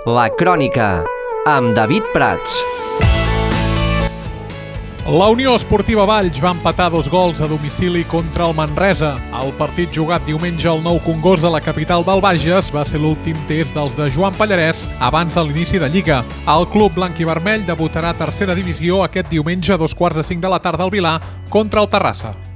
La Crònica, amb David Prats. La Unió Esportiva Valls va empatar 2 gols a domicili contra el Manresa. El partit jugat diumenge al Nou Congost de la capital del Bages va ser l'últim test dels de Joan Pallarès abans de l'inici de Lliga. El club blanc i vermell debutarà a tercera divisió aquest diumenge a 4:45 de la tarda al Vilar contra el Terrassa.